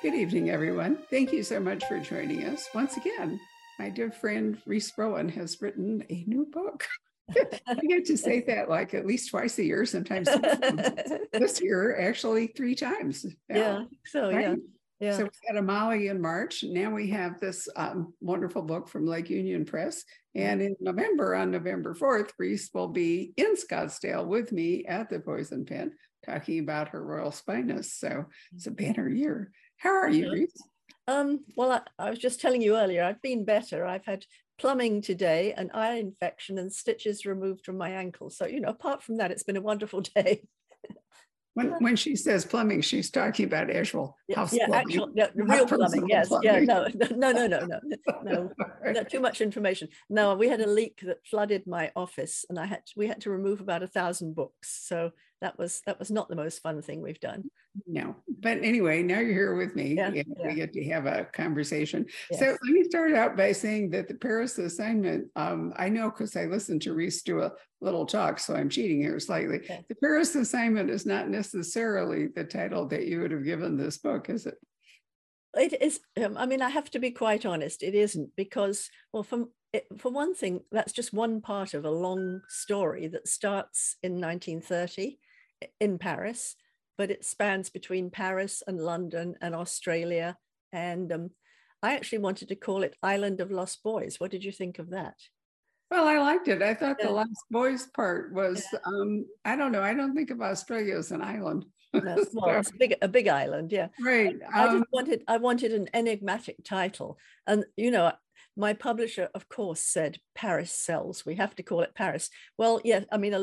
Good evening, everyone. Thank you so much for joining us. Once again, my dear friend Reese Rowan has written a new book. I get to say that like at least twice a year, sometimes this year, actually 3 times. Yeah, so right? yeah. Yeah. So we had Amali in March. Now we have this wonderful book from Lake Union Press. And in November, on November 4th, Reese will be in Scottsdale with me at the Poison Pen talking about her Royal Spinous. So it's a banner year. How are you, Reese? Well, I was just telling you earlier, I've been better. I've had plumbing today, an eye infection, and stitches removed from my ankle. So, apart from that, it's been a wonderful day. When she says plumbing, she's talking about actual house plumbing. Actual, real plumbing. Yes, plumbing. No. Not too much information. No, we had a leak that flooded my office, and we had to remove about 1,000 books. So that was not the most fun thing we've done. No, but anyway, now you're here with me, and we get to have a conversation. Yes. So let me start out by saying that the Paris assignment, I know because I listened to Reese do a little talk, so I'm cheating here slightly. Okay. The Paris assignment is not necessarily the title that you would have given this book, is it? It is. I have to be quite honest. It isn't, because, well, for one thing, that's just one part of a long story that starts in 1930 in Paris, but it spans between Paris and London and Australia. And I actually wanted to call it Island of Lost Boys. What did you think of that? Well, I liked it. I thought the Lost Boys part was, I don't know. I don't think of Australia as an island. No, well, it's a big island, yeah. Right. I wanted an enigmatic title. And, my publisher, of course, said Paris sells. We have to call it Paris. Well, yeah,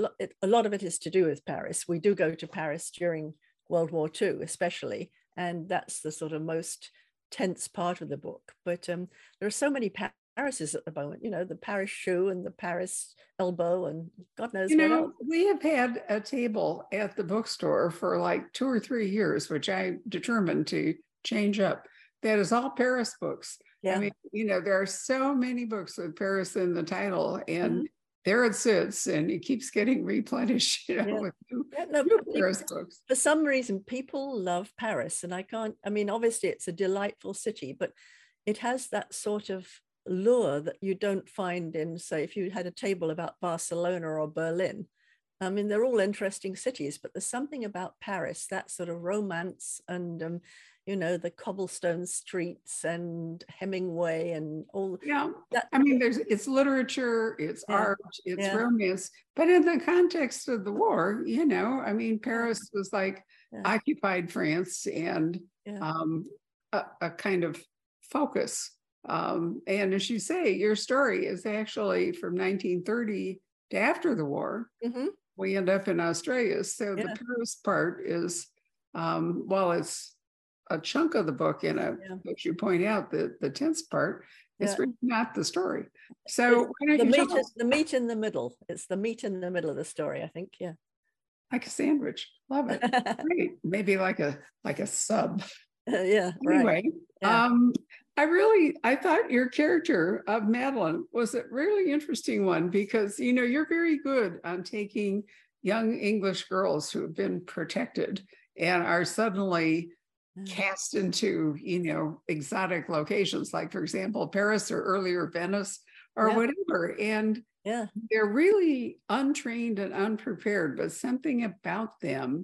a lot of it is to do with Paris. We do go to Paris during World War II, especially, and that's the sort of most tense part of the book. But there are so many Parises at the moment, the Paris shoe and the Paris elbow and God knows what else. We have had a table at the bookstore for like 2 or 3 years, which I determined to change up. That is all Paris books. Yeah. There are so many books with Paris in the title, and there it sits, and it keeps getting replenished, with new Paris books. For some reason, people love Paris, and obviously it's a delightful city, but it has that sort of lure that you don't find in, say, if you had a table about Barcelona or Berlin. They're all interesting cities, but there's something about Paris, that sort of romance and, the cobblestone streets and Hemingway and all. Yeah, it's literature, it's art, it's romance, but in the context of the war, Paris was like occupied France and a kind of focus. And as you say, your story is actually from 1930 to after the war. Mm-hmm. We end up in Australia. So the Paris part is, it's a chunk of the book in as you point out, the tense part is really not the story. So the meat in the middle. It's the meat in the middle of the story, I think. Yeah. Like a sandwich. Love it. Great. Maybe like a sub. Yeah. Anyway, right. I thought your character of Madeline was a really interesting one because, you're very good on taking young English girls who have been protected and are suddenly cast into, exotic locations, like, for example, Paris or earlier Venice or whatever. And they're really untrained and unprepared, but something about them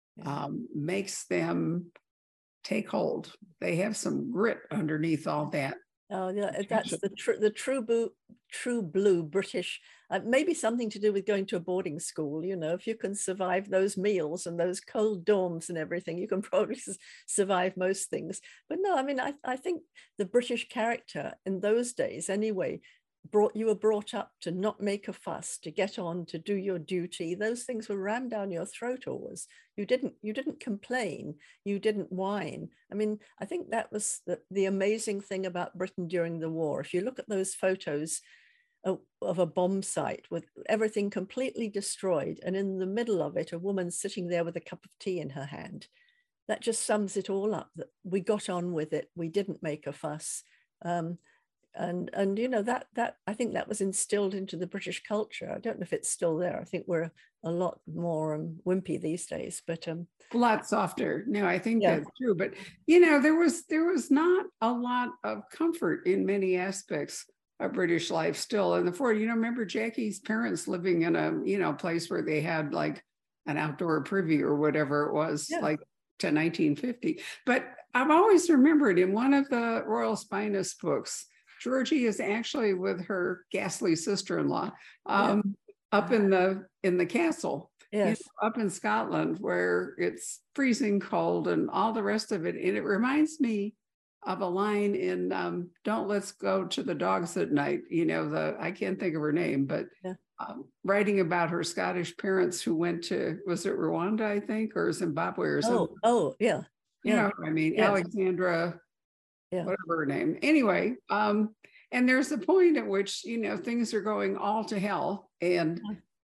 makes them take hold. They have some grit underneath all that. Oh yeah, that's the true blue British. Maybe something to do with going to a boarding school. If you can survive those meals and those cold dorms and everything, you can probably survive most things. But no, I think the British character in those days, anyway, you were brought up to not make a fuss, to get on, to do your duty. Those things were rammed down your throat always. You didn't complain, you didn't whine. I think that was the amazing thing about Britain during the war. If you look at those photos of a bomb site with everything completely destroyed, and in the middle of it, a woman sitting there with a cup of tea in her hand, that just sums it all up, that we got on with it. We didn't make a fuss. And you know, that I think that was instilled into the British culture. I don't know if it's still there. I think we're a lot more wimpy these days, but a lot softer. No, I think yeah. that's true. But you know, there was not a lot of comfort in many aspects of British life still in the 40s. You know, remember Jackie's parents living in a, you know, place where they had like an outdoor privy or whatever it was, Yeah. like to 1950. But I've always remembered in one of the Royal Spinous books, Georgie is actually with her ghastly sister-in-law up in the castle, Yes. you know, up in Scotland, where it's freezing cold and all the rest of it. And it reminds me of a line in Don't Let's Go to the Dogs at Night. You know, I can't think of her name, but writing about her Scottish parents who went to, was it Rwanda, I think, or Zimbabwe or something? Oh, yeah. You know what I mean? Yes. Alexandra, whatever her name. Anyway, and there's a point at which, you know, things are going all to hell. And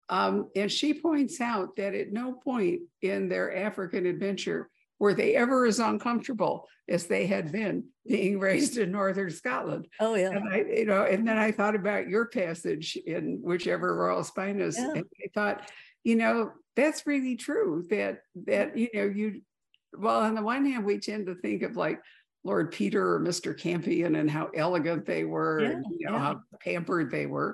she points out that at no point in their African adventure were they ever as uncomfortable as they had been being raised in northern Scotland. Oh, yeah. And you know, and then I thought about your passage in whichever Royal Spinous, and I thought, you know, that's really true. That you know, well, on the one hand, we tend to think of like Lord Peter or Mr. Campion and how elegant they were, and you know how pampered they were.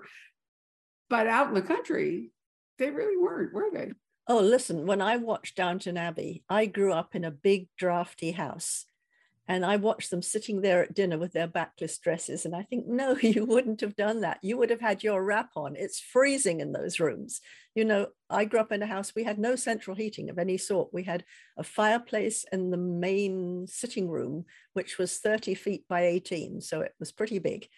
But out in the country, they really weren't, were they? Oh, listen, when I watched Downton Abbey, I grew up in a big drafty house, and I watched them sitting there at dinner with their backless dresses. And I think, no, you wouldn't have done that. You would have had your wrap on. It's freezing in those rooms. You know, I grew up in a house, we had no central heating of any sort. We had a fireplace in the main sitting room, which was 30 feet by 18. So it was pretty big.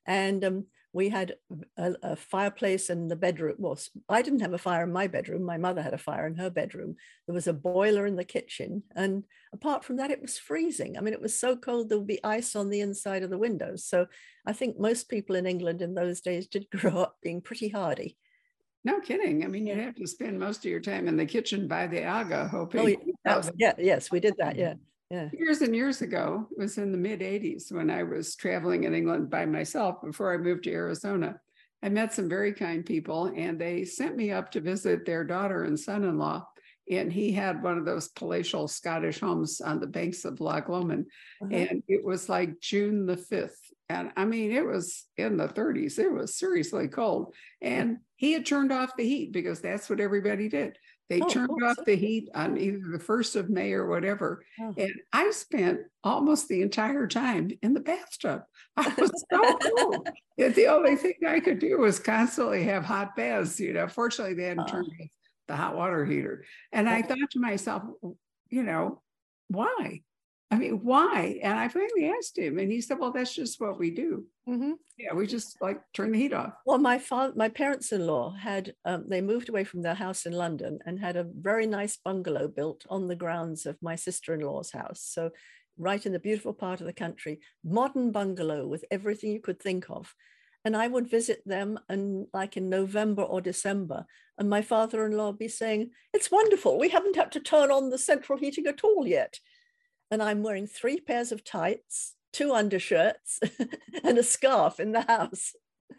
And we had a fireplace in the bedroom. Well, I didn't have a fire in my bedroom. My mother had a fire in her bedroom. There was a boiler in the kitchen. And apart from that, it was freezing. I mean, it was so cold, there would be ice on the inside of the windows. So I think most people in England in those days did grow up being pretty hardy. No kidding. I mean, you'd have to spend most of your time in the kitchen by the Aga hoping. Oh, yes, we did that. Yeah. Yeah. Years and years ago, it was in the mid 80s when I was traveling in England by myself before I moved to Arizona. I met some very kind people, and they sent me up to visit their daughter and son-in-law. And he had one of those palatial Scottish homes on the banks of Loch Lomond. And it was like June the 5th. And I mean, it was in the 30s. It was seriously cold. And he had turned off the heat because that's what everybody did. They turned off the heat on either the 1st of May or whatever. And I spent almost the entire time in the bathtub. I was so cold. The only thing I could do was constantly have hot baths. You know, fortunately, they hadn't turned off the hot water heater. And I thought to myself, you know, why? I mean, why? And I finally asked him, and he said, well, that's just what we do. Yeah, we just like turn the heat off. Well, my parents-in-law had, they moved away from their house in London and had a very nice bungalow built on the grounds of my sister-in-law's house. So right in the beautiful part of the country, modern bungalow with everything you could think of. And I would visit them, and like in November or December, and my father-in-law would be saying, it's wonderful. We haven't had to turn on the central heating at all yet. And I'm wearing 3 pairs of tights, 2 undershirts, and a scarf in the house.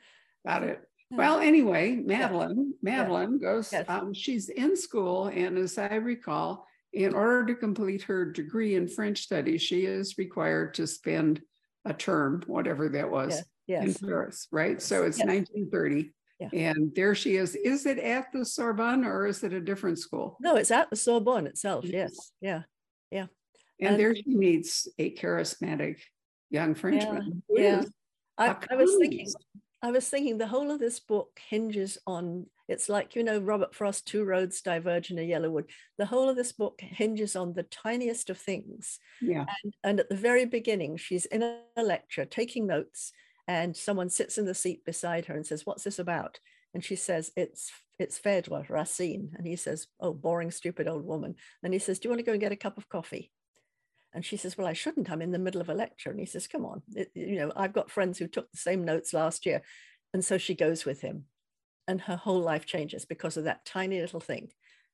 Got it. Well, anyway, Madeline goes, she's in school. And as I recall, in order to complete her degree in French studies, she is required to spend a term, whatever that was, in Paris, right? So it's 1930. And there she is. Is it at the Sorbonne or is it a different school? No, it's at the Sorbonne itself. Yes. Yeah. And there she meets a charismatic young Frenchman. I was thinking the whole of this book hinges on, it's like, you know, Robert Frost, Two Roads Diverge in a Yellow Wood. The whole of this book hinges on the tiniest of things. And at the very beginning, she's in a lecture taking notes, and someone sits in the seat beside her and says, what's this about? And she says, it's Phèdre, Racine. And he says, oh, boring, stupid old woman. And he says, do you want to go and get a cup of coffee? And she says, well, I shouldn't. I'm in the middle of a lecture. And he says, come on. You know, I've got friends who took the same notes last year. And so she goes with him. And her whole life changes because of that tiny little thing.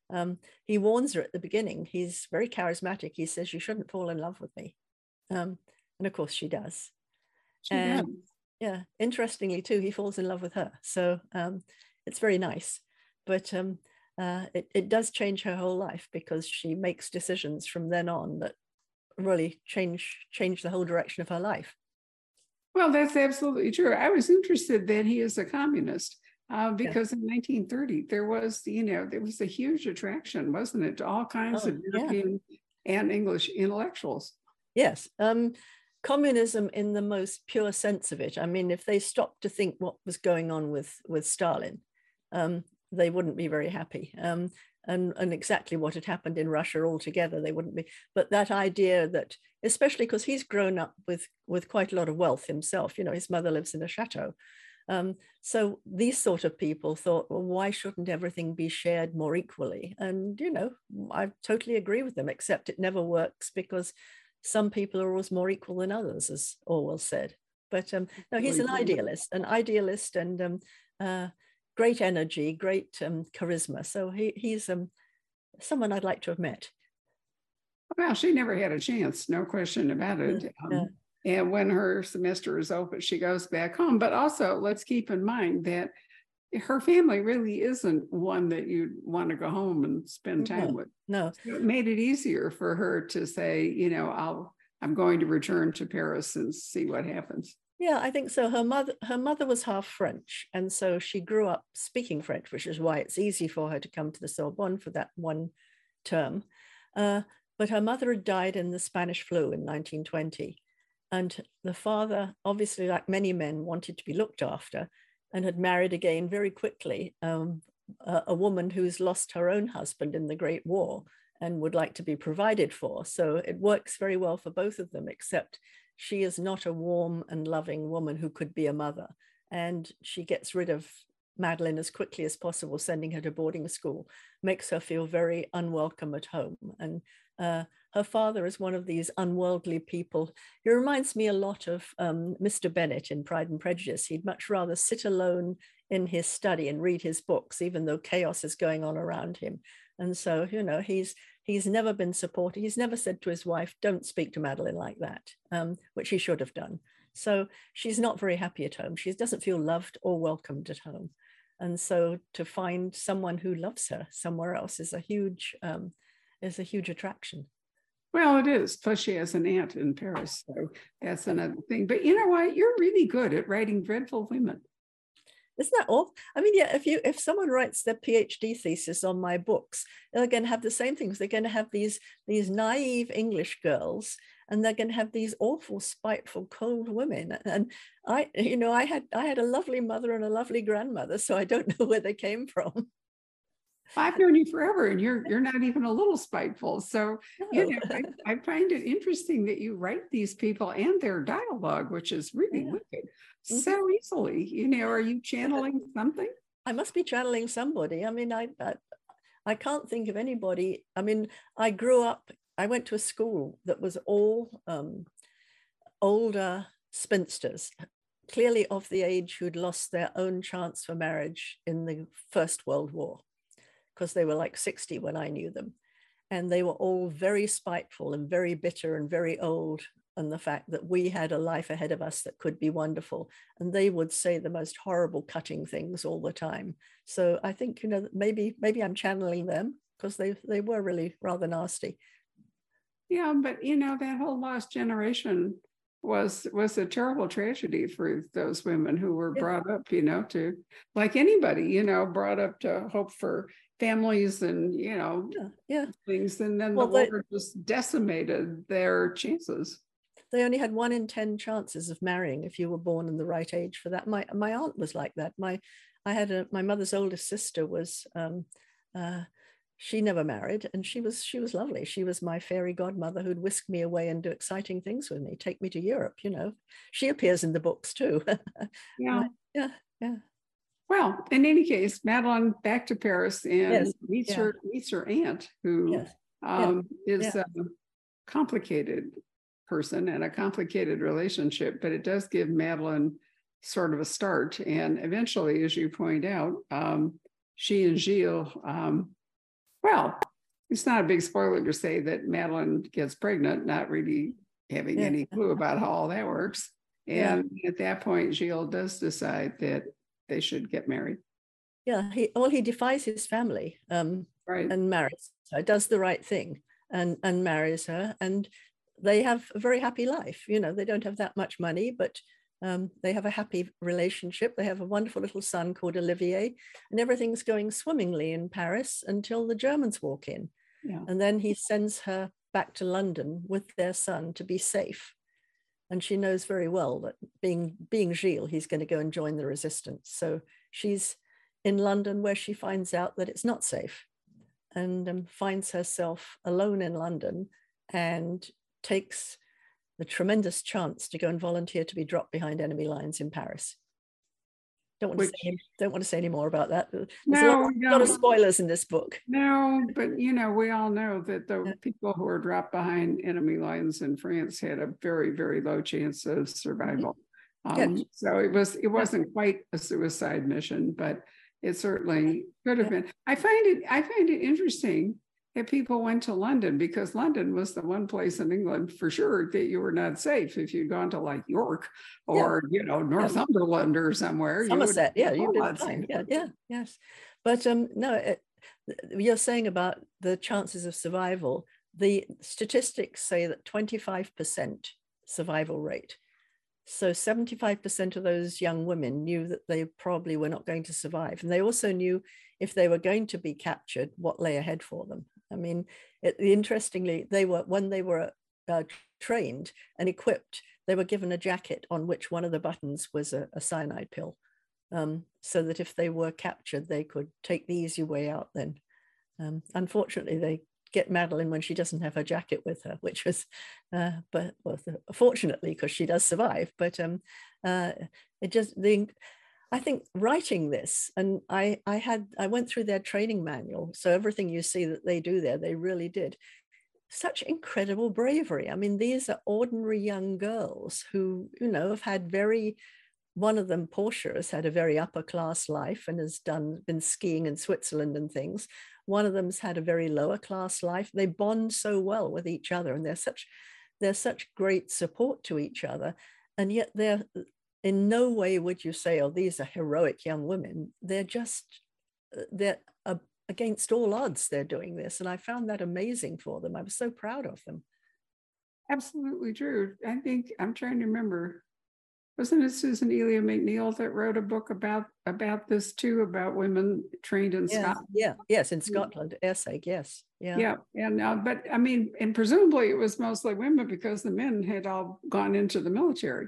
He warns her at the beginning. He's very charismatic. He says, you shouldn't fall in love with me. And of course she does. Yeah. Interestingly, too, he falls in love with her. So it's very nice. But it does change her whole life, because she makes decisions from then on that really change the whole direction of her life. Well, that's absolutely true. I was interested that he is a communist because in 1930 there was, there was a huge attraction, wasn't it, to all kinds of European and English intellectuals. Yes. Communism in the most pure sense of it. I mean, if they stopped to think what was going on with Stalin, they wouldn't be very happy. And exactly what had happened in Russia altogether, they wouldn't be. But that idea that, especially because he's grown up with quite a lot of wealth himself, his mother lives in a chateau. So these sort of people thought, well, why shouldn't everything be shared more equally? And, I totally agree with them, except it never works because some people are always more equal than others, as Orwell said. But no, he's an idealist and great energy, great charisma. So he's someone I'd like to have met. Well, she never had a chance, no question about it. And when her semester is open, she goes back home. But also, let's keep in mind that her family really isn't one that you'd want to go home and spend time with. No. So it made it easier for her to say, I'm going to return to Paris and see what happens. Yeah, I think so. Her mother was half French, and so she grew up speaking French, which is why it's easy for her to come to the Sorbonne for that one term. But her mother had died in the Spanish flu in 1920. And the father, obviously, like many men, wanted to be looked after and had married again very quickly, a woman who's lost her own husband in the Great War and would like to be provided for. So it works very well for both of them, except she is not a warm and loving woman who could be a mother. And she gets rid of Madeline as quickly as possible, sending her to boarding school, makes her feel very unwelcome at home. And her father is one of these unworldly people. He reminds me a lot of Mr. Bennet in Pride and Prejudice. He'd much rather sit alone in his study and read his books, even though chaos is going on around him. And so, he's never been supported. He's never said to his wife, don't speak to Madeline like that, which he should have done. So she's not very happy at home. She doesn't feel loved or welcomed at home. And so to find someone who loves her somewhere else is a huge attraction. Well, it is. Plus, she has an aunt in Paris. So that's another thing. But you know what? You're really good at writing dreadful women. Isn't that awful? I mean, yeah, if someone writes their PhD thesis on my books, they're going to have the same things. They're going to have these naive English girls, and they're going to have these awful, spiteful, cold women. And I had a lovely mother and a lovely grandmother, so I don't know where they came from. I've known you forever, and you're not even a little spiteful. So, I find it interesting that you write these people and their dialogue, which is really wicked, so easily. Are you channeling something? I must be channeling somebody. I mean, I can't think of anybody. I mean, I went to a school that was all older spinsters, clearly of the age who'd lost their own chance for marriage in the First World War, because they were like 60 when I knew them. And they were all very spiteful and very bitter and very old, and the fact that we had a life ahead of us that could be wonderful. And they would say the most horrible, cutting things all the time. So I think, maybe I'm channeling them, because they were really rather nasty. Yeah, but that whole lost generation was a terrible tragedy for those women who were brought up, to, like anybody, brought up to hope for families and, things. And then the war just decimated their chances. They only had 1 in 10 chances of marrying if you were born in the right age for that. My aunt was like that. My mother's oldest sister was, she never married, and she was lovely. She was my fairy godmother who'd whisk me away and do exciting things with me, take me to Europe. She appears in the books too. Yeah. Yeah. Well, in any case, Madeline back to Paris and meets her aunt, who is a complicated person and a complicated relationship, but it does give Madeline sort of a start. And eventually, as you point out, she and Gilles, well, it's not a big spoiler to say that Madeline gets pregnant, not really having any clue about how all that works. And at that point, Gilles does decide that they should get married. Yeah, he defies his family, right, and marries her, does the right thing, and marries her, and they have a very happy life. You know, they don't have that much money, but they have a happy relationship. They have a wonderful little son called Olivier, and everything's going swimmingly in Paris until the Germans walk in. yeah. And then he sends her back to London with their son to be safe. And she knows very well that being Gilles, he's going to go and join the resistance. So she's in London, where she finds out that it's not safe, and finds herself alone in London, and takes the tremendous chance to go and volunteer to be dropped behind enemy lines in Paris. Don't want to say any more about that. There's a lot of spoilers in this book. No, but you know, we all know that the people who were dropped behind enemy lines in France had a very, very low chance of survival. So it wasn't quite a suicide mission, but it certainly could have been. I find it interesting that people went to London, because London was the one place in England for sure that you were not safe. If you'd gone to like York or Northumberland or somewhere, Somerset, you'd be fine. Yes. But no, you're saying about the chances of survival. The statistics say that 25% survival rate. So 75% of those young women knew that they probably were not going to survive. And they also knew if they were going to be captured, what lay ahead for them. I mean, interestingly, when they were trained and equipped, they were given a jacket on which one of the buttons was a cyanide pill, so that if they were captured, they could take the easy way out then. Unfortunately, they get Madeleine when she doesn't have her jacket with her, which was, fortunately, because she does survive. But I think writing this, and I went through their training manual, so everything you see that they do there, they really did. Such incredible bravery. I mean, these are ordinary young girls who, you know, have had one of them, Portia, has had a very upper class life and has been skiing in Switzerland and things. One of them's had a very lower class life. They bond so well with each other, and they're such great support to each other. And yet they're in no way would you say, oh, these are heroic young women. They're against all odds they're doing this. And I found that amazing for them. I was so proud of them. Absolutely true. I think, I'm trying to remember, wasn't it Susan Elia McNeill that wrote a book about this too, about women trained in Scotland? Yes, in Scotland, Essig, yes. Yeah. And but I mean, and presumably it was mostly women, because the men had all gone into the military.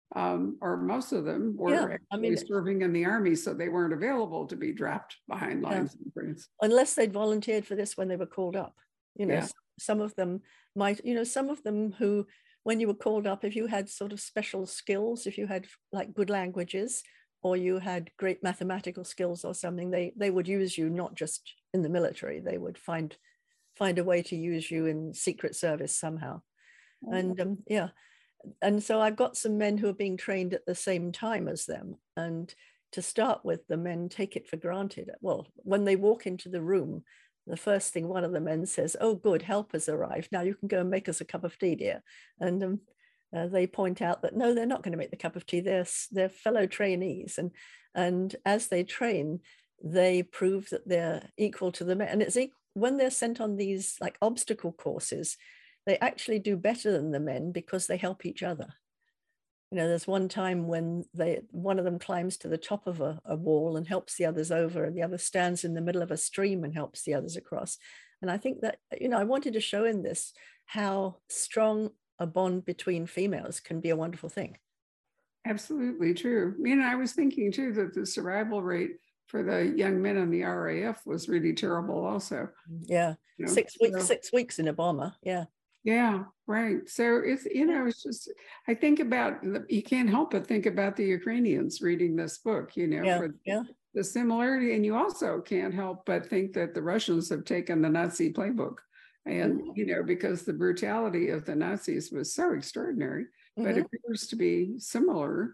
Or most of them were serving in the army, so they weren't available to be dropped behind lines in France. Unless they'd volunteered for this when they were called up. You know, some of them might, you know, some of them who, when you were called up, if you had sort of special skills, if you had like good languages, or you had great mathematical skills or something, they would use you not just in the military, they would find a way to use you in secret service somehow. And and so I've got some men who are being trained at the same time as them. And to start with, the men take it for granted. Well, when they walk into the room, the first thing one of the men says, "Oh, good, help has arrived. Now you can go and make us a cup of tea, dear." And they point out that no, they're not going to make the cup of tea. They're fellow trainees. And as they train, they prove that they're equal to the men. And it's when they're sent on these like obstacle courses, they actually do better than the men because they help each other. You know, there's one time when one of them climbs to the top of a wall and helps the others over, and the other stands in the middle of a stream and helps the others across. And I think that, you know, I wanted to show in this how strong a bond between females can be a wonderful thing. Absolutely true. You know, I was thinking too that the survival rate for the young men in the RAF was really terrible also. Yeah, you know, 6 weeks in a bomber, yeah. Yeah, right. So it's, you know, it's just, I think about, you can't help but think about the Ukrainians reading this book, you know, for the similarity. And you also can't help but think that the Russians have taken the Nazi playbook. And, you know, because the brutality of the Nazis was so extraordinary, but it appears to be similar.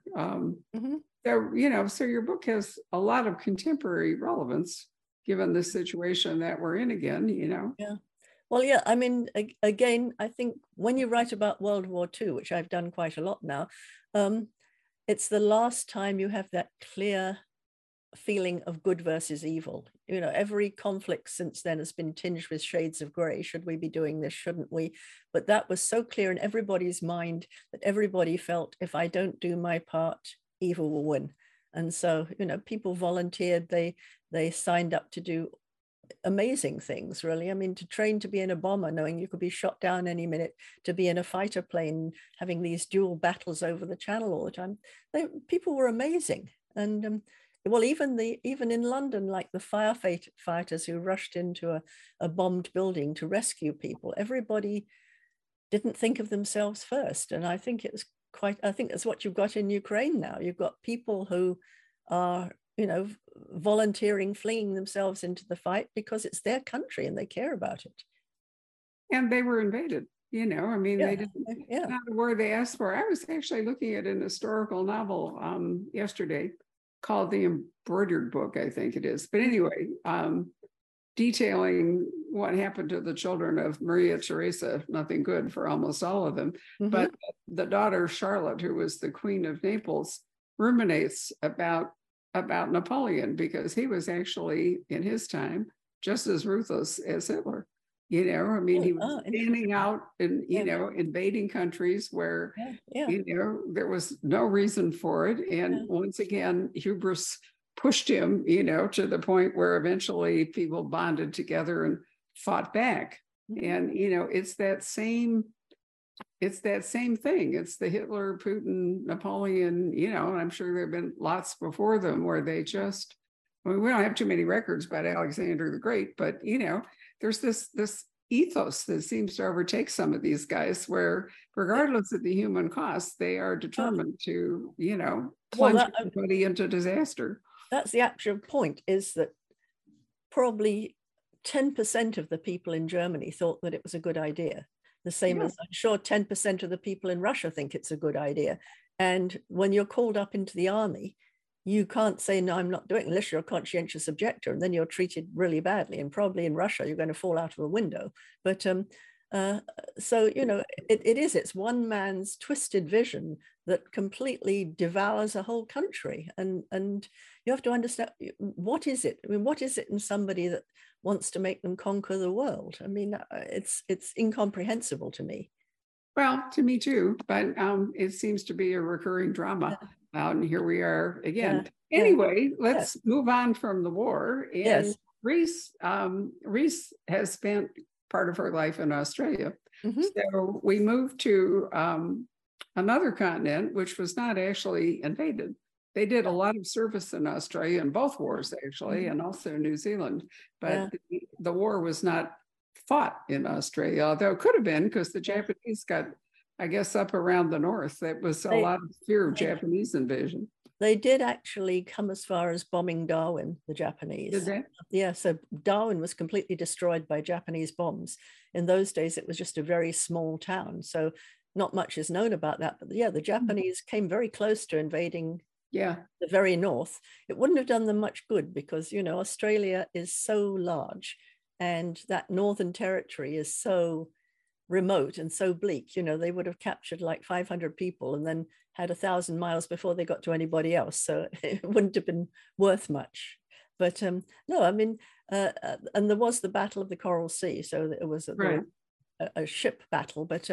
So, you know, so your book has a lot of contemporary relevance, given the situation that we're in again, you know. Yeah. Well, yeah, I mean, again, I think when you write about World War II, which I've done quite a lot now, it's the last time you have that clear feeling of good versus evil. You know, every conflict since then has been tinged with shades of gray. Should we be doing this? Shouldn't we? But that was so clear in everybody's mind that everybody felt, if I don't do my part, evil will win. And so, you know, people volunteered, they signed up to do amazing things, really. I mean, to train to be in a bomber, knowing you could be shot down any minute, to be in a fighter plane, having these dual battles over the channel all the time. People were amazing. And well, even in London, like the firefighters who rushed into a bombed building to rescue people, everybody didn't think of themselves first. And I think I think that's what you've got in Ukraine now. You've got people who are, you know, volunteering, flinging themselves into the fight because it's their country and they care about it. And they were invaded, you know, I mean, Yeah, they didn't, yeah. not a word they asked for. I was actually looking at an historical novel yesterday called The Embroidered Book, I think it is. But anyway, detailing what happened to the children of Maria Theresa, nothing good for almost all of them. Mm-hmm. But the daughter, Charlotte, who was the Queen of Naples, ruminates about Napoleon, because he was actually, in his time, just as ruthless as Hitler. You know, I mean, he was standing out and, you know, invading countries where, you know, there was no reason for it. And once again, hubris pushed him, you know, to the point where eventually people bonded together and fought back. Mm-hmm. And, you know, it's that same thing. It's the Hitler, Putin, Napoleon, you know, and I'm sure there have been lots before them where they just, I mean, we don't have too many records about Alexander the Great, but, you know, there's this ethos that seems to overtake some of these guys where, regardless of the human cost, they are determined to, you know, plunge everybody into disaster. That's the actual point, is that probably 10% of the people in Germany thought that it was a good idea. The same as I'm sure 10% of the people in Russia think it's a good idea. And when you're called up into the army, you can't say, no, I'm not doing it, unless you're a conscientious objector, and then you're treated really badly. And probably in Russia, you're going to fall out of a window. But so, you know, it's one man's twisted vision that completely devours a whole country. And you have to understand, what is it? I mean, what is it in somebody that wants to make them conquer the world? I mean, it's incomprehensible to me. Well, to me too, but it seems to be a recurring drama. And here we are again. Anyway, let's move on from the war. And Reese has spent part of her life in Australia. Mm-hmm. So we moved to another continent, which was not actually invaded. They did a lot of service in Australia in both wars, actually, and also New Zealand. But the war was not fought in Australia, although it could have been, because the Japanese got, I guess, up around the north. There was a lot of fear of Japanese invasion. They did actually come as far as bombing Darwin, the Japanese. Did they? Yeah, so Darwin was completely destroyed by Japanese bombs. In those days, it was just a very small town. So not much is known about that. But the Japanese came very close to invading the very north. It wouldn't have done them much good because, you know, Australia is so large and that Northern Territory is so remote and so bleak. You know, they would have captured like 500 people and then had 1,000 miles before they got to anybody else. So it wouldn't have been worth much. But no, I mean, and there was the Battle of the Coral Sea. So it was a ship battle, but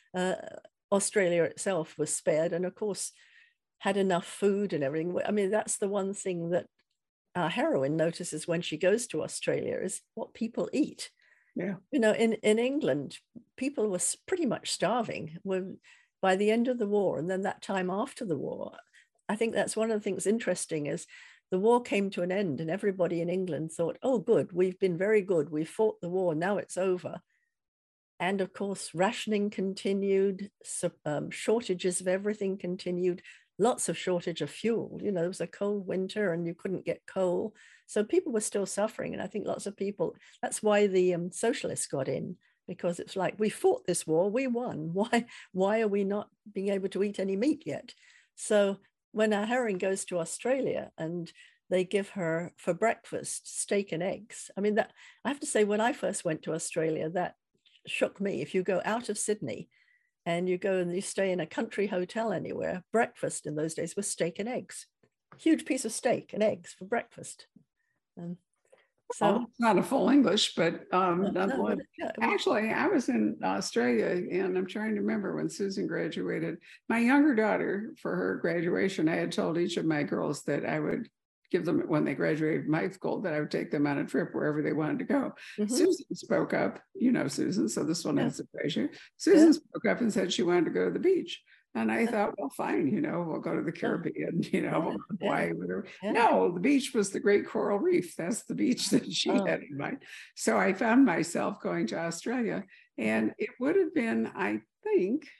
Australia itself was spared. And of course, had enough food and everything. I mean, that's the one thing that our heroine notices when she goes to Australia is what people eat. Yeah. You know, in England, people were pretty much starving by the end of the war. And then that time after the war, I think that's one of the things interesting is the war came to an end and everybody in England thought, oh, good, we've been very good. We fought the war. Now it's over. And of course, rationing continued, shortages of everything continued. Lots of shortage of fuel. You know, it was a cold winter and you couldn't get coal. So people were still suffering. And I think lots of people, that's why the socialists got in, because it's like, we fought this war, we won. Why are we not being able to eat any meat yet? So when our heroine goes to Australia and they give her for breakfast steak and eggs. I mean, that I have to say, when I first went to Australia, that shook me. If you go out of Sydney and you go and you stay in a country hotel anywhere. Breakfast in those days was steak and eggs, huge piece of steak and eggs for breakfast. So well, it's not a full English, but no, actually, I was in Australia, and I'm trying to remember when Susan graduated. My younger daughter, for her graduation, I had told each of my girls that I would give them, when they graduated from high school, that I would take them on a trip wherever they wanted to go. Susan spoke up, you know, Susan, so this one has a pleasure. Susan spoke up and said she wanted to go to the beach. And I thought, well, fine, you know, we'll go to the Caribbean, you know, we'll go to Hawaii, whatever. No, the beach was the Great Coral Reef. That's the beach that she had in mind. So I found myself going to Australia, and it would have been, I think,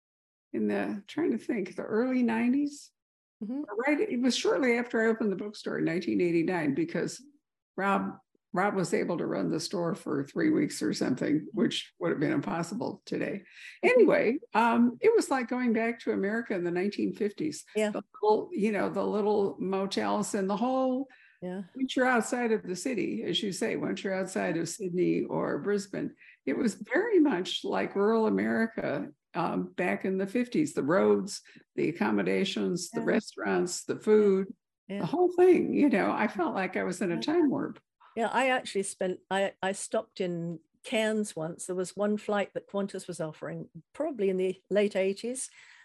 trying to think, the early 90s. Right. It was shortly after I opened the bookstore in 1989, because Rob was able to run the store for 3 weeks or something, which would have been impossible today. Anyway, it was like going back to America in the 1950s. Yeah. The little motels and the whole, once you're outside of the city, as you say, once you're outside of Sydney or Brisbane, it was very much like rural America back in the 50s. The roads, the accommodations, the restaurants, the food, the whole thing, you know, I felt like I was in a time warp. Yeah, I actually I stopped in Cairns once. There was one flight that Qantas was offering, probably in the late 80s,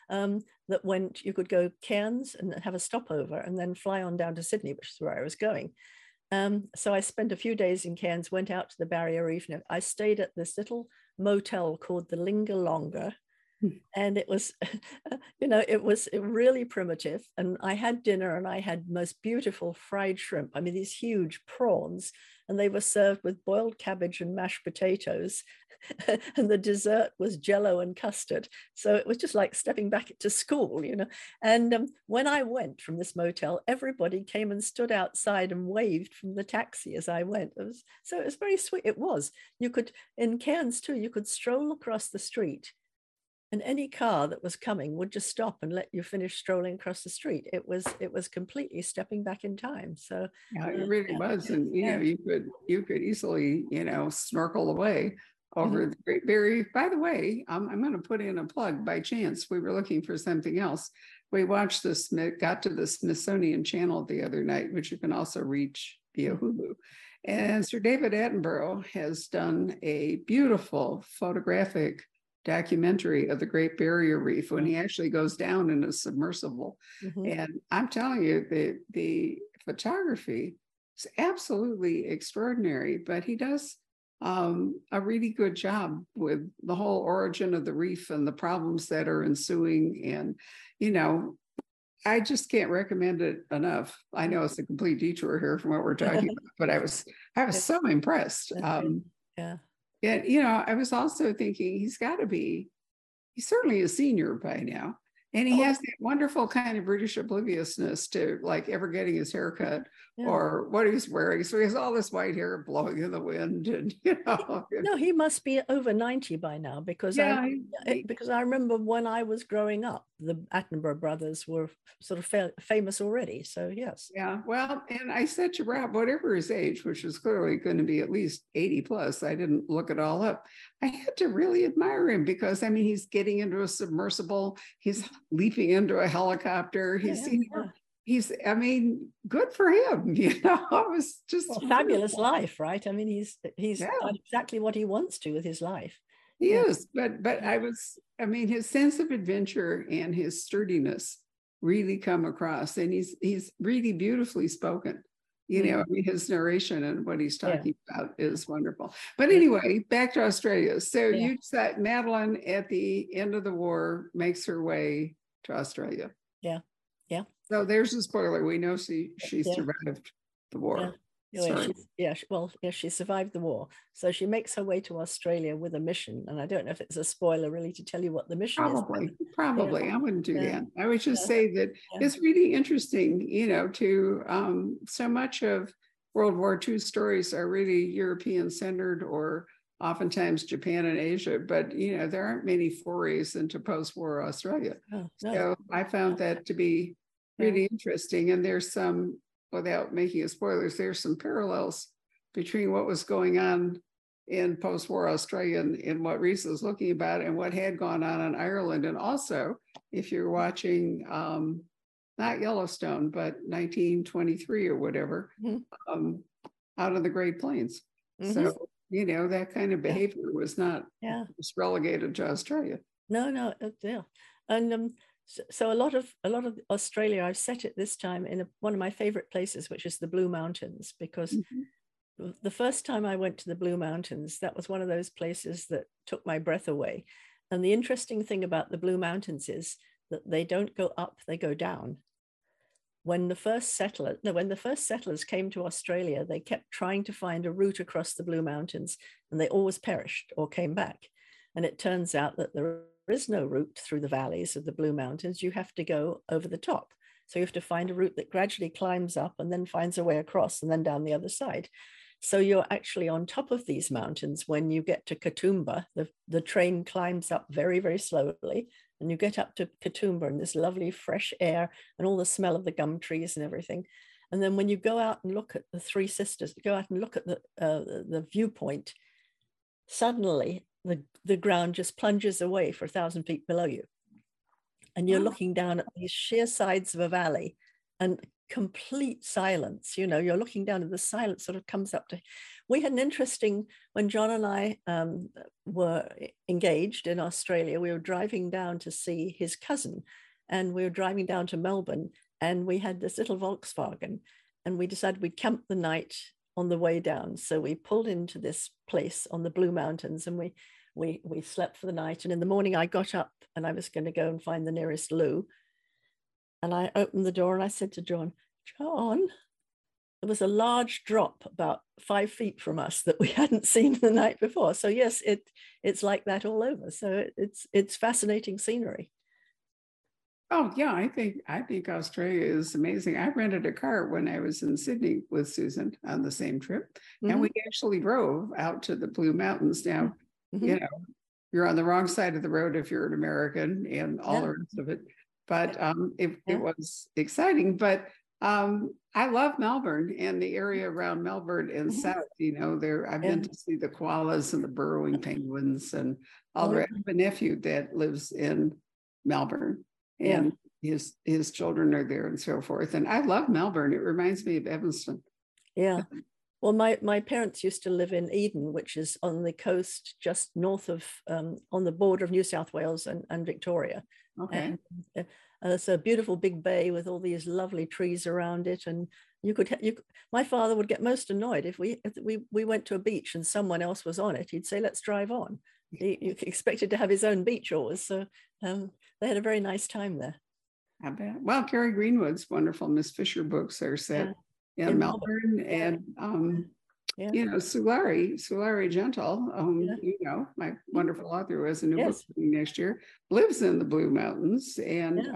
that you could go Cairns and have a stopover and then fly on down to Sydney, which is where I was going. So I spent a few days in Cairns, went out to the Barrier Reef, and I stayed at this little motel called the Lingalonga. And it was, you know, it was really primitive. And I had dinner, and I had most beautiful fried shrimp. I mean, these huge prawns, and they were served with boiled cabbage and mashed potatoes. And the dessert was jello and custard. So it was just like stepping back to school, you know. And when I went from this motel, everybody came and stood outside and waved from the taxi as I went. So it was very sweet. It was. You could, in Cairns too, you could stroll across the street, and any car that was coming would just stop and let you finish strolling across the street. It was completely stepping back in time. So yeah, it really was. And you know, you could easily, you know, snorkel away over the Great Barrier Reef. By the way, I'm going to put in a plug. By chance, we were looking for something else. We watched got to the Smithsonian Channel the other night, which you can also reach via Hulu. And Sir David Attenborough has done a beautiful photographic documentary of the Great Barrier Reef when he actually goes down in a submersible. And I'm telling you, the photography is absolutely extraordinary, but he does a really good job with the whole origin of the reef and the problems that are ensuing. And, you know, I just can't recommend it enough. I know it's a complete detour here from what we're talking about, but I was so impressed. And, you know, I was also thinking he's certainly a senior by now. And he has that wonderful kind of British obliviousness to like ever getting his hair cut or what he's wearing. So he has all this white hair blowing in the wind, and you know. No, he must be over 90 by now, because because I remember when I was growing up, the Attenborough brothers were sort of famous already. So yes. Yeah. Well, and I said to Rob, whatever his age, which was clearly going to be at least 80 plus, I didn't look it all up. I had to really admire him because, I mean, he's getting into a submersible, he's leaping into a helicopter, I mean, good for him, you know. It was just a fabulous life, right? I mean, he's done exactly what he wants to with his life. He is, but I mean, his sense of adventure and his sturdiness really come across, and he's really beautifully spoken. You know, I mean, his narration and what he's talking about is wonderful. But anyway, back to Australia. So you said Madeline at the end of the war makes her way to Australia. Yeah. So there's a spoiler. We know she survived the war. She survived the war. So she makes her way to Australia with a mission. And I don't know if it's a spoiler really to tell you what the mission is. Probably. I wouldn't do that. I would just say that it's really interesting, you know, to so much of World War II stories are really European centered or oftentimes Japan and Asia, but, you know, there aren't many forays into post-war Australia. So I found that to be really interesting. And there's some, without making a spoilers, there's some parallels between what was going on in post-war Australia and what Reese is looking about and what had gone on in Ireland. And also, if you're watching, not Yellowstone, but 1923 or whatever, out of the Great Plains. So, you know, that kind of behavior was not just relegated to Australia. No, yeah. And so a lot of Australia, I've set it this time in one of my favorite places, which is the Blue Mountains, because the first time I went to the Blue Mountains, that was one of those places that took my breath away. And the interesting thing about the Blue Mountains is that they don't go up, they go down. When the first settlers came to Australia, they kept trying to find a route across the Blue Mountains, and they always perished or came back. And it turns out that there is no route through the valleys of the Blue Mountains. You have to go over the top. So you have to find a route that gradually climbs up and then finds a way across and then down the other side. So you're actually on top of these mountains. When you get to Katoomba, the train climbs up very, very slowly. And you get up to Katoomba and this lovely fresh air and all the smell of the gum trees and everything. And then when you go out and look at the Three Sisters, go out and look at the viewpoint, suddenly the ground just plunges away for 1,000 feet below you. And you're looking down at these sheer sides of a valley and complete silence. You know, you're looking down and the silence sort of comes up to. We had an interesting, when John and I were engaged in Australia, we were driving down to see his cousin, and we were driving down to Melbourne, and we had this little Volkswagen, and we decided we'd camp the night on the way down. So we pulled into this place on the Blue Mountains, and we slept for the night. And in the morning I got up and I was going to go and find the nearest loo. And I opened the door and I said to John, there was a large drop about 5 feet from us that we hadn't seen the night before. So yes, it's like that all over. So it's fascinating scenery. Oh yeah, I think Australia is amazing. I rented a car when I was in Sydney with Susan on the same trip, and we actually drove out to the Blue Mountains. Now, you know, you're on the wrong side of the road if you're an American and all the rest of it. But it was exciting. But I love Melbourne and the area around Melbourne and South. You know, I've been to see the koalas and the burrowing penguins and all the rest. I have a nephew that lives in Melbourne, and his children are there and so forth. And I love Melbourne. It reminds me of Evanston. Yeah. Well, my parents used to live in Eden, which is on the coast just north of, on the border of New South Wales and Victoria. Okay. And, it's a beautiful big bay with all these lovely trees around it. And my father would get most annoyed if we went to a beach and someone else was on it. He'd say, let's drive on. He expected to have his own beach always. So they had a very nice time there. I bet. Well, Carrie Greenwood's wonderful Miss Fisher books are set in Melbourne, and you know, Sulari Gentle, you know, my wonderful author who has a new book next year, lives in the Blue Mountains, and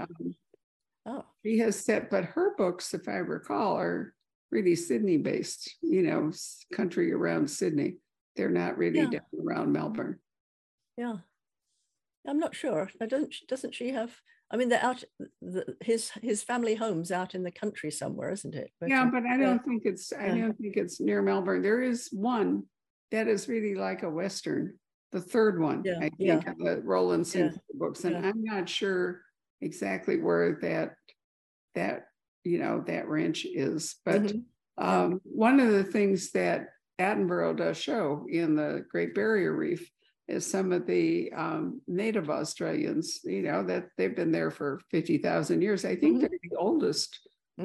she has set, but her books, if I recall, are really Sydney based, you know, country around Sydney. They're not really down around Melbourne. Yeah, I'm not sure. Doesn't she have? I mean, they're out. His family home's out in the country somewhere, isn't it? But, but I don't think it's. I don't think it's near Melbourne. There is one that is really like a Western. The third one, I think, of the Roland Sinclair books, and I'm not sure exactly where that you know that ranch is. But one of the things that Attenborough does show in the Great Barrier Reef is some of the native Australians, you know, that they've been there for 50,000 years. I think they're the oldest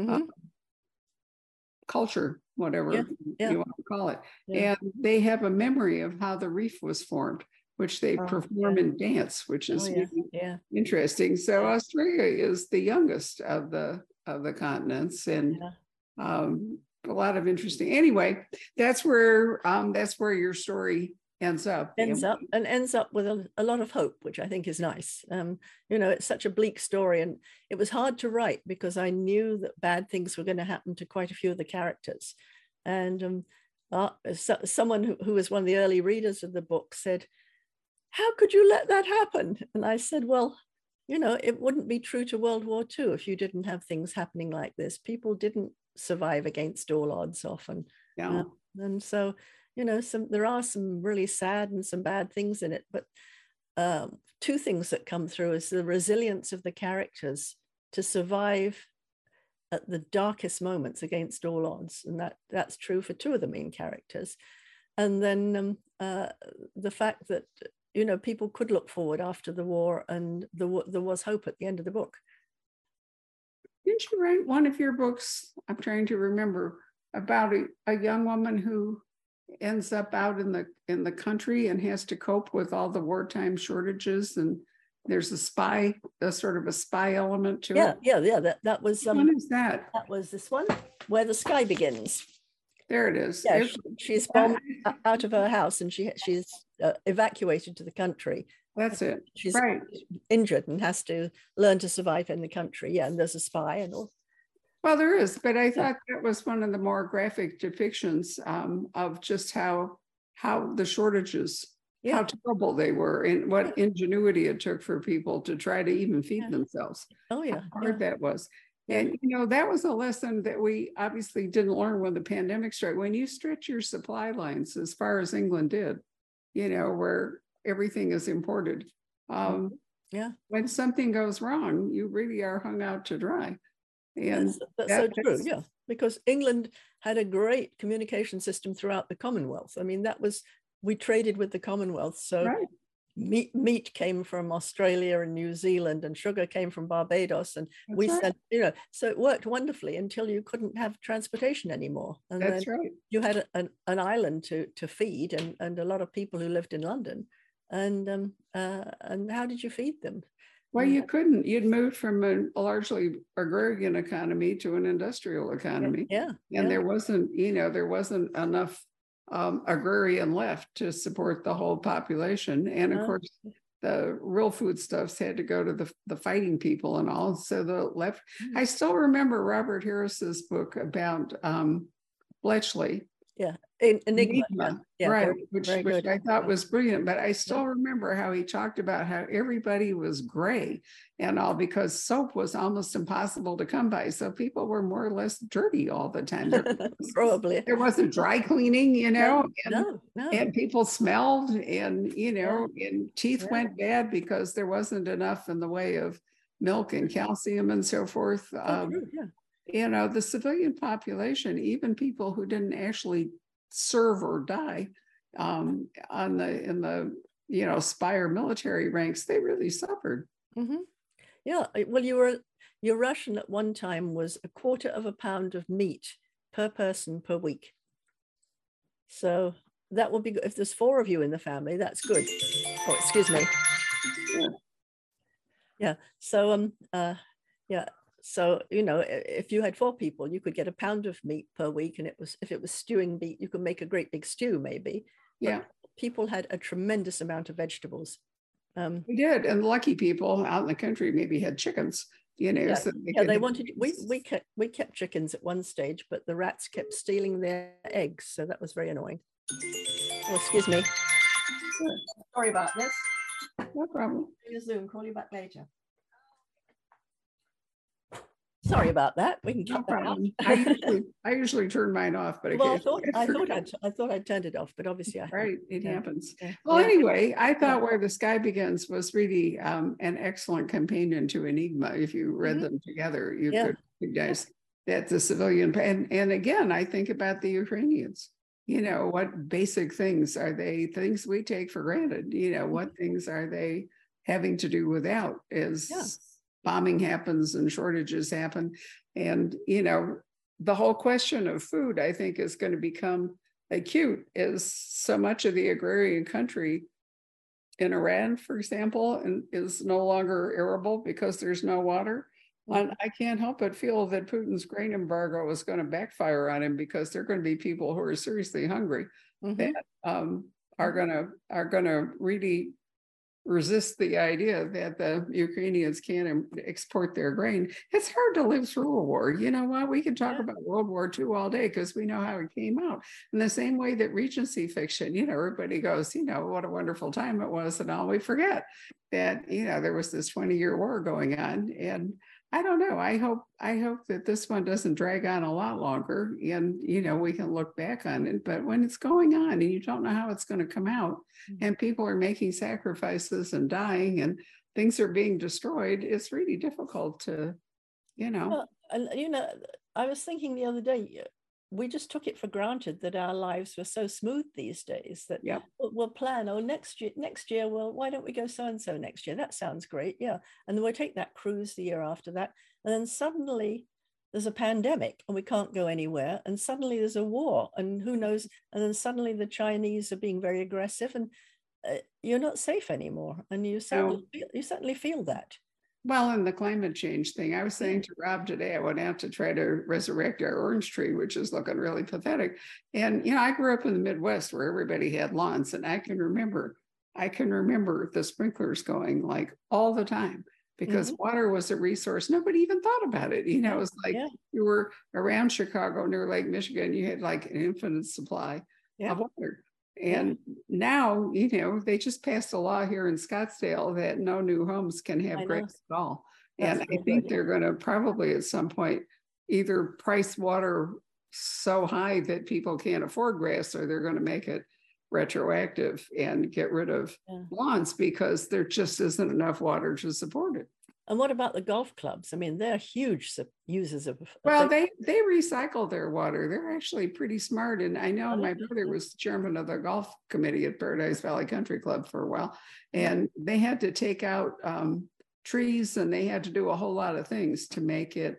culture, whatever you want to call it. And they have a memory of how the reef was formed, which they perform in dance, which is really interesting. So Australia is the youngest of the continents, and a lot of interesting. Anyway, that's where your story ends up with a lot of hope, which I think is nice. You know, it's such a bleak story, and it was hard to write because I knew that bad things were going to happen to quite a few of the characters. And someone who was one of the early readers of the book said, "How could you let that happen?" And I said, well, you know, it wouldn't be true to World War II if you didn't have things happening like this. People didn't survive against all odds often. And so you know, there are some really sad and some bad things in it, but two things that come through is the resilience of the characters to survive at the darkest moments against all odds, and that's true for two of the main characters. And then the fact that, you know, people could look forward after the war, and there was hope at the end of the book. Didn't you write one of your books, I'm trying to remember, about a young woman who ends up out in the country and has to cope with all the wartime shortages, and there's a sort of a spy element to it? Yeah. That was What is that? That was this one, Where the Sky Begins. There it is. Yeah, she's bombed out of her house, and she's evacuated to the country. That's it. She's right. injured and has to learn to survive in the country. Yeah, and there's a spy and all. Well, there is, but I thought that was one of the more graphic depictions of just how the shortages, how terrible they were, and what ingenuity it took for people to try to even feed themselves. Oh yeah, how hard that was. And you know, that was a lesson that we obviously didn't learn when the pandemic struck. When you stretch your supply lines as far as England did, you know, where everything is imported, when something goes wrong, you really are hung out to dry. And that's so true. Yeah, because England had a great communication system throughout the Commonwealth. I mean, we traded with the Commonwealth, so meat came from Australia and New Zealand, and sugar came from Barbados, and we sent, you know, so it worked wonderfully until you couldn't have transportation anymore, and then you had an island to feed, and a lot of people who lived in London, and how did you feed them? Well, you couldn't. You'd moved from a largely agrarian economy to an industrial economy. And there wasn't, you know, there wasn't enough agrarian left to support the whole population. And of course, the real foodstuffs had to go to the fighting people and all. So the left, I still remember Robert Harris's book about Bletchley. Enigma. Right, which I thought was brilliant, but I still remember how he talked about how everybody was gray and all, because soap was almost impossible to come by. So people were more or less dirty all the time. Probably. There wasn't dry cleaning, you know, no. And people smelled, and, you know, and teeth went bad because there wasn't enough in the way of milk and calcium and so forth. You know, the civilian population, even people who didn't actually serve or die in the you know, spire military ranks, they really suffered. Yeah, well, your ration at one time was 1/4 pound of meat per person per week. So that would be good. If there's 4 of you in the family, that's good. Oh, excuse me. So so, you know, if you had 4 people, you could get 1 pound of meat per week, and if it was stewing meat, you could make a great big stew, maybe. But people had a tremendous amount of vegetables. We did, and lucky people out in the country maybe had chickens. You know, so they wanted. We kept chickens at one stage, but the rats kept stealing their eggs, so that was very annoying. Oh, excuse me. Sorry about this. No problem. Zoom. Call you back later. Sorry about that. We can keep that out. I usually turn mine off, but well, I thought I'd turned it off, but obviously I right. It happens. Well, anyway, I thought Where the Sky Begins was really an excellent companion to Enigma. If you read them together, you could recognize that the civilian and again, I think about the Ukrainians. You know, what basic things are they? Things we take for granted. You know, what things are they having to do without? Bombing happens and shortages happen. And, you know, the whole question of food, I think, is going to become acute as so much of the agrarian country in Iran, for example, and is no longer arable because there's no water. And I can't help but feel that Putin's grain embargo is going to backfire on him, because there are going to be people who are seriously hungry that are going to really resist the idea that the Ukrainians can't export their grain. It's hard to live through a war. You know what? We can talk about World War II all day because we know how it came out. In the same way that Regency fiction, you know, everybody goes, you know, what a wonderful time it was and all. We forget that, you know, there was this 20-year war going on. And I don't know. I hope that this one doesn't drag on a lot longer and, you know, we can look back on it. But when it's going on and you don't know how it's going to come out and people are making sacrifices and dying and things are being destroyed, it's really difficult to, you know. Well, and you know, I was thinking the other day, we just took it for granted that our lives were so smooth these days that Yep. we'll plan, oh, next year, well, why don't we go so and so next year? That sounds great, yeah. And then we'll take that cruise the year after that, and then suddenly there's a pandemic and we can't go anywhere, and suddenly there's a war, and who knows? And then suddenly the Chinese are being very aggressive, and you're not safe anymore, and you certainly feel that. Well, and the climate change thing, I was saying to Rob today, I went out to try to resurrect our orange tree, which is looking really pathetic. And, you know, I grew up in the Midwest where everybody had lawns, and I can remember the sprinklers going like all the time because water was a resource. Nobody even thought about it. You know, it was like you were around Chicago near Lake Michigan, you had like an infinite supply of water. And now, you know, they just passed a law here in Scottsdale that no new homes can have grass at all. And I think they're going to probably at some point either price water so high that people can't afford grass, or they're going to make it retroactive and get rid of lawns because there just isn't enough water to support it. And what about the golf clubs? I mean, they're huge users of. Well, they recycle their water. They're actually pretty smart. And I know my brother was chairman of the golf committee at Paradise Valley Country Club for a while, and they had to take out trees, and they had to do a whole lot of things to make it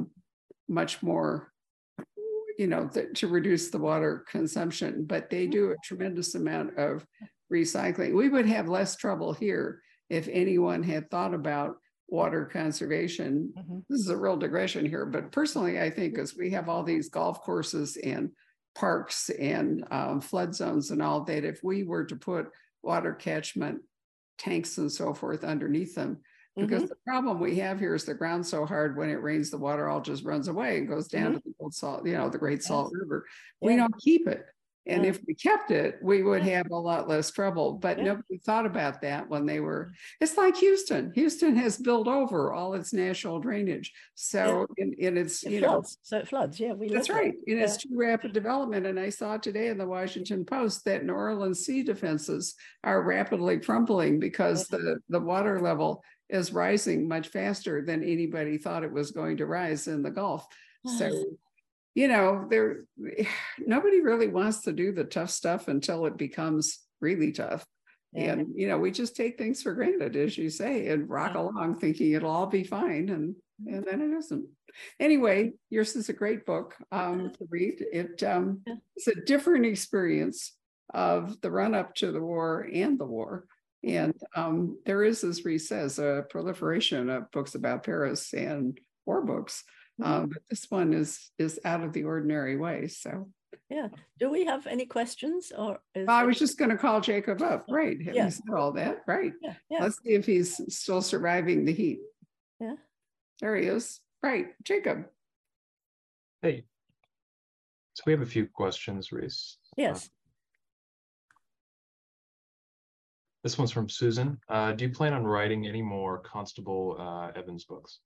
much more, you know, to reduce the water consumption. But they do a tremendous amount of recycling. We would have less trouble here if anyone had thought about water conservation. This is a real digression here, but personally, I think as we have all these golf courses and parks and flood zones and all that, if we were to put water catchment tanks and so forth underneath them, because the problem we have here is the ground's so hard, when it rains, the water all just runs away and goes down to the Old Salt, you know, the Great Salt River. We don't keep it. And if we kept it, we would have a lot less trouble. But nobody thought about that when they were, it's like Houston. Houston has built over all its natural drainage. So in its, it floods. So it floods. That's right. In its too rapid development. And I saw today in the Washington Post that New Orleans sea defenses are rapidly crumbling because the water level is rising much faster than anybody thought it was going to rise in the Gulf. So you know, nobody really wants to do the tough stuff until it becomes really tough. And, you know, we just take things for granted, as you say, and rock along thinking it'll all be fine. And then it isn't. Anyway, yours is a great book to read. It's a different experience of the run up to the war and the war. And there is, as Reese says, a proliferation of books about Paris and war books. But this one is out of the ordinary way. So do we have any questions? Or I was just going to call Jacob up. Right. He said all that. Right. Let's see if he's still surviving the heat. There he is. Right. Jacob. Hey. So we have a few questions, Reese. Yes. This one's from Susan. Do you plan on writing any more Constable Evans books?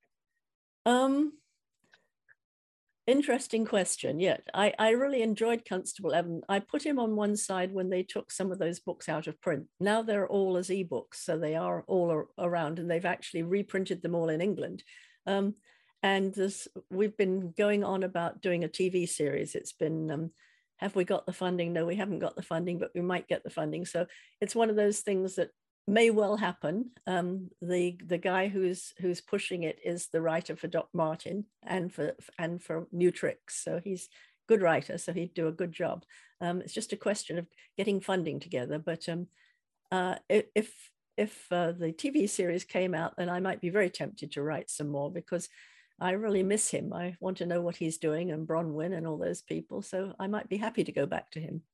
Interesting question. Yeah, I really enjoyed Constable Evan. I put him on one side when they took some of those books out of print. Now they're all as ebooks, so they are all around, and they've actually reprinted them all in England. And we've been going on about doing a TV series. It's been, have we got the funding? No, we haven't got the funding, but we might get the funding. So it's one of those things that may well happen. The guy who's pushing it is the writer for Doc Martin and for New Tricks. So he's a good writer, so he'd do a good job. It's just a question of getting funding together. But if the TV series came out, then I might be very tempted to write some more because I really miss him. I want to know what he's doing, and Bronwyn and all those people. So I might be happy to go back to him.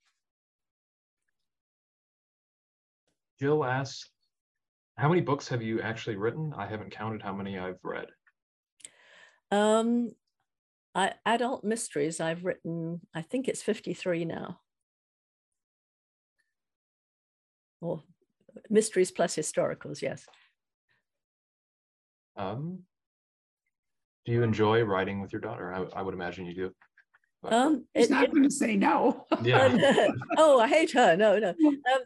Jill asks, how many books have you actually written? I haven't counted how many I've read. Adult mysteries, I've written, I think it's 53 now. Or mysteries plus historicals, yes. Do you enjoy writing with your daughter? I would imagine you do. He's not going to say no. Yeah. Oh, I hate her. No, no.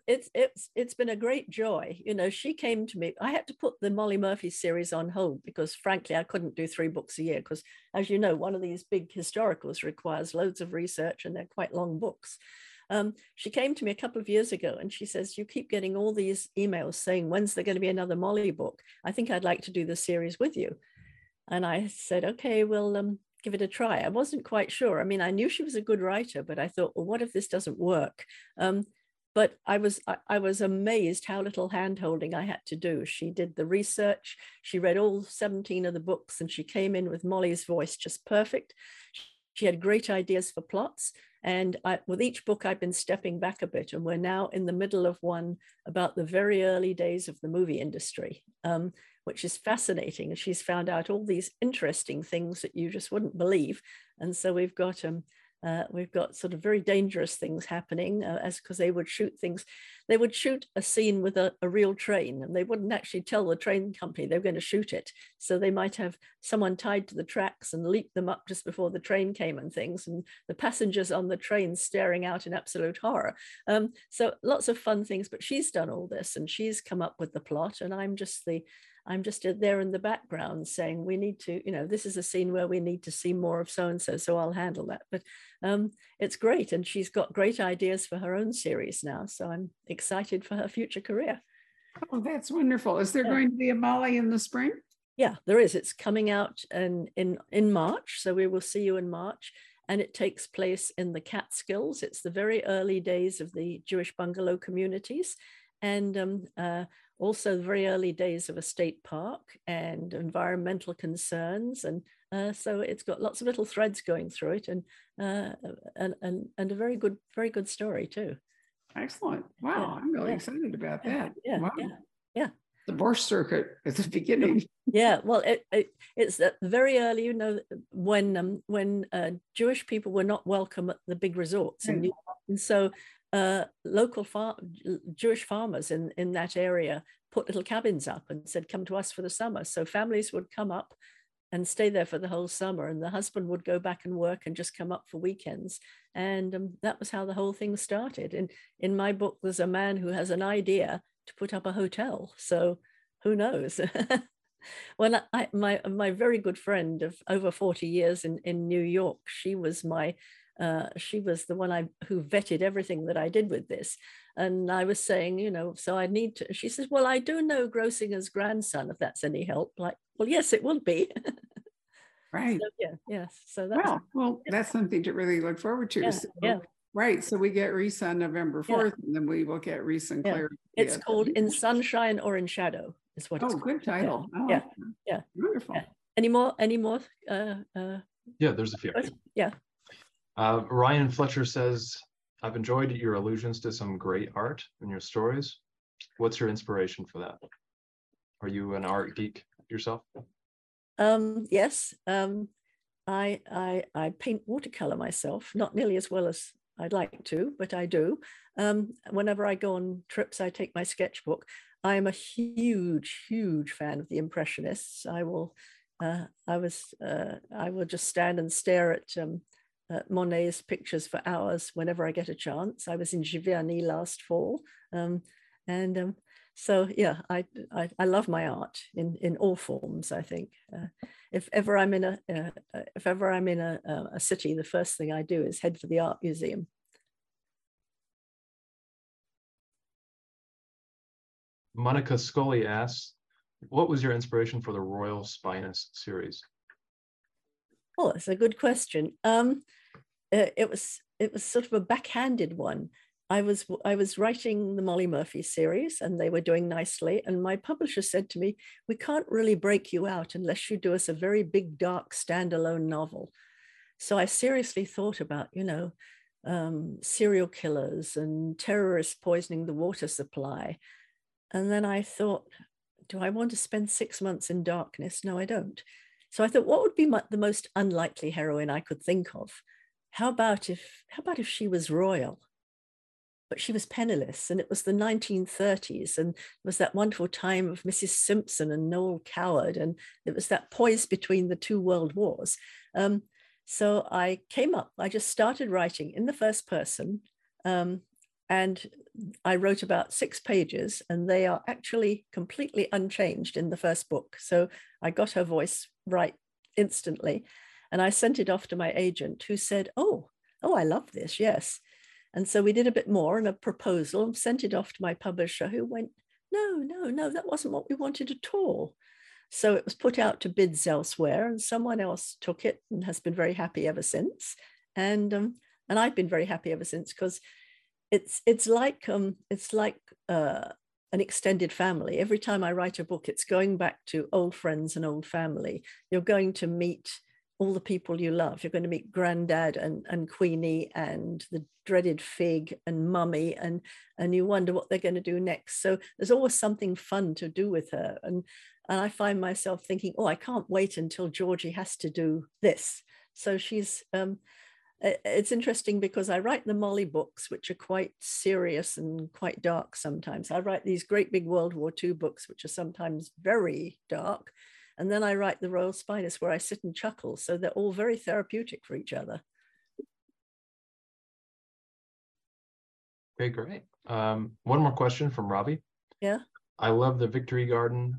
It's been a great joy. You know, she came to me. I had to put the Molly Murphy series on hold because, frankly, I couldn't do 3 books a year because, as you know, one of these big historicals requires loads of research and they're quite long books. She came to me a couple of years ago and she says, you keep getting all these emails saying, when's there going to be another Molly book? I think I'd like to do the series with you. And I said, okay, we'll give it a try. I wasn't quite sure. I mean, I knew she was a good writer, but I thought, well, what if this doesn't work? But I was amazed how little hand-holding I had to do. She did the research, she read all 17 of the books, and she came in with Molly's voice just perfect. She had great ideas for plots. And with each book, I've been stepping back a bit, and we're now in the middle of one about the very early days of the movie industry, which is fascinating. And she's found out all these interesting things that you just wouldn't believe. And so we've got sort of very dangerous things happening because they would shoot things. They would shoot a scene with a real train, and they wouldn't actually tell the train company they were going to shoot it. So they might have someone tied to the tracks and leap them up just before the train came and things, and the passengers on the train staring out in absolute horror. So lots of fun things, but she's done all this and she's come up with the plot, and I'm just there in the background saying, we need to, you know, this is a scene where we need to see more of so-and-so, so I'll handle that. But it's great. And she's got great ideas for her own series now. So I'm excited for her future career. Oh, that's wonderful. Is there going to be a Molly in the spring? Yeah, there is. It's coming out in March. So we will see you in March. And it takes place in the Catskills. It's the very early days of the Jewish bungalow communities. And also the very early days of a state park and environmental concerns. And so it's got lots of little threads going through it, and a very good story too. Excellent. Wow. Yeah. I'm really excited about that. Yeah. Wow. Yeah. The Borscht Circuit at the beginning. Yeah. Well, it's very early, you know, when Jewish people were not welcome at the big resorts. And so local Jewish farmers in that area put little cabins up and said, come to us for the summer. So families would come up and stay there for the whole summer, and the husband would go back and work and just come up for weekends. And that was how the whole thing started. And in my book, there's a man who has an idea to put up a hotel. So who knows? When my very good friend of over 40 years in New York, she was the one who vetted everything that I did with this. And I was saying, you know, so I need to, she says, well, I do know Grossinger's grandson, if that's any help. Like, well, yes, it will be. Right. So, yeah. So that's something to really look forward to. Yeah, so, yeah. Right. So we get Reese on November 4th, and then we will get Reese and Claire. It's called In Sunshine or in Shadow is what it's called. Good title. Yeah. Wonderful. Yeah. Any more? Yeah, there's a few. Yeah. Ryan Fletcher says, I've enjoyed your allusions to some great art in your stories. What's your inspiration for that? Are you an art geek yourself? Yes. I paint watercolor myself, not nearly as well as I'd like to, but I do. Whenever I go on trips, I take my sketchbook. I am a huge fan of the Impressionists. I will just stand and stare at Monet's pictures for hours whenever I get a chance. I was in Giverny last fall, so yeah, I love my art in all forms. I think if ever I'm in a city, the first thing I do is head for the art museum. Monica Scully asks, what was your inspiration for the Royal Spinous series? Oh, it's a good question. It was sort of a backhanded one. I was writing the Molly Murphy series, and they were doing nicely. And my publisher said to me, we can't really break you out unless you do us a very big, dark, standalone novel. So I seriously thought about, you know, serial killers and terrorists poisoning the water supply. And then I thought, do I want to spend 6 months in darkness? No, I don't. So I thought, what would be the most unlikely heroine I could think of? How about if she was royal? but she was penniless, and it was the 1930s, and it was that wonderful time of Mrs. Simpson and Noel Coward, and it was that poise between the two world wars. So I just started writing in the first person, and I wrote about 6 pages, and they are actually completely unchanged in the first book. So I got her voice right instantly, and I sent it off to my agent, who said, oh, I love this, yes. And so we did a bit more and a proposal, and sent it off to my publisher, who went, no, that wasn't what we wanted at all. So it was put out to bids elsewhere, and someone else took it and has been very happy ever since. And I've been very happy ever since, because it's like an extended family. Every time I write a book, it's going back to old friends and old family. You're going to meet all the people you love. You're going to meet Grandad and Queenie and the dreaded Fig and Mummy, and you wonder what they're going to do next. So there's always something fun to do with her. And I find myself thinking, oh, I can't wait until Georgie has to do this. So she's, it's interesting because I write the Molly books, which are quite serious and quite dark sometimes. I write these great big World War II books, which are sometimes very dark. And then I write the Royal Spinus, where I sit and chuckle. So they're all very therapeutic for each other. Okay, great. One more question from Robbie. Yeah. I love the Victory Garden.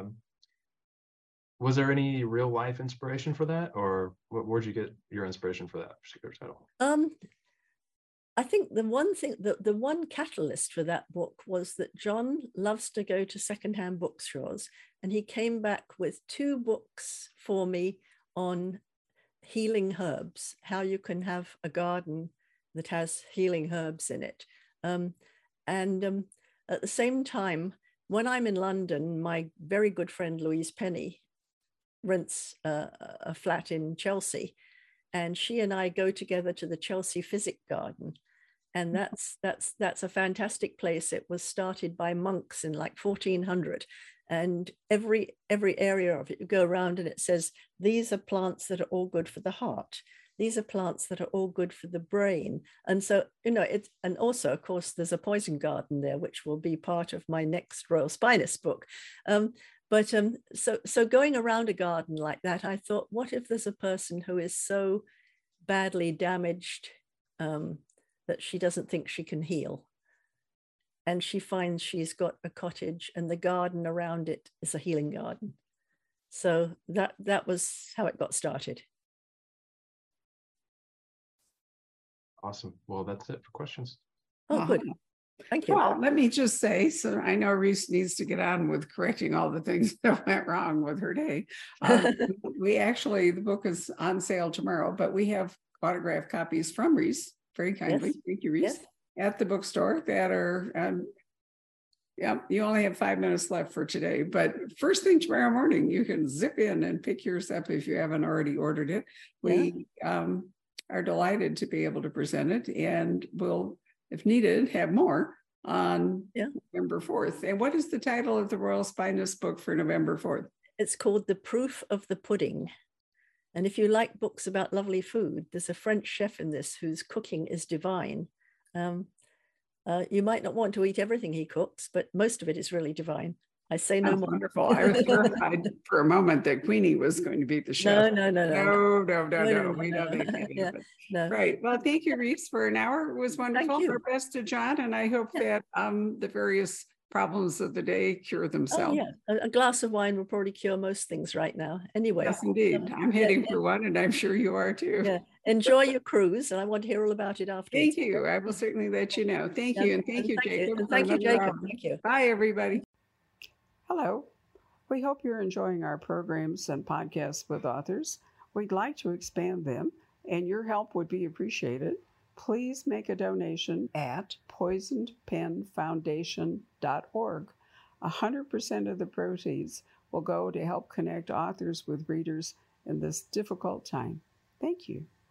Was there any real life inspiration for that, or where'd you get your inspiration for that particular title? I think the one catalyst for that book was that John loves to go to secondhand bookstores, and he came back with 2 books for me on healing herbs, how you can have a garden that has healing herbs in it. At the same time, when I'm in London, my very good friend Louise Penny rents a flat in Chelsea, and she and I go together to the Chelsea Physic Garden, and that's a fantastic place. It was started by monks in like 1400, and every area of it, you go around and it says, these are plants that are all good for the heart. These are plants that are all good for the brain. And so, and also, of course, there's a poison garden there, which will be part of my next Royal Spinus book. So going around a garden like that, I thought, what if there's a person who is so badly damaged that she doesn't think she can heal? And she finds she's got a cottage, and the garden around it is a healing garden. So that was how it got started. Awesome. Well, that's it for questions. Oh, good. Thank you. Well, let me just say, so I know Reese needs to get on with correcting all the things that went wrong with her day. We actually, the book is on sale tomorrow, but we have autographed copies from Reese, very kindly. Yes. Thank you, Reese. Yes. At the bookstore that are, you only have 5 minutes left for today, but first thing tomorrow morning, you can zip in and pick yours up if you haven't already ordered it. We are delighted to be able to present it, and we'll, if needed, have more on November 4th. And what is the title of the Royal Spinus book for November 4th? It's called The Proof of the Pudding. And if you like books about lovely food, there's a French chef in this whose cooking is divine. You might not want to eat everything he cooks, but most of it is really divine. I say no more. Wonderful. I was terrified for a moment that Queenie was going to beat the chef. No. We know they can't happen. Right. Well, thank you, Reese, for an hour. It was wonderful. Our best to John, and I hope that the various problems of the day cure themselves. Oh, yeah. A glass of wine will probably cure most things right now. Anyway. Yes, indeed. I'm heading for one, and I'm sure you are too. Yeah. Enjoy your cruise, and I want to hear all about it afterwards. Thank you. I will certainly let you know. Thank you. And thank you, Jacob. And thank you, Jacob. Thank you. Bye, everybody. Hello. We hope you're enjoying our programs and podcasts with authors. We'd like to expand them, and your help would be appreciated. Please make a donation at poisonedpenfoundation.org. 100% of the proceeds will go to help connect authors with readers in this difficult time. Thank you.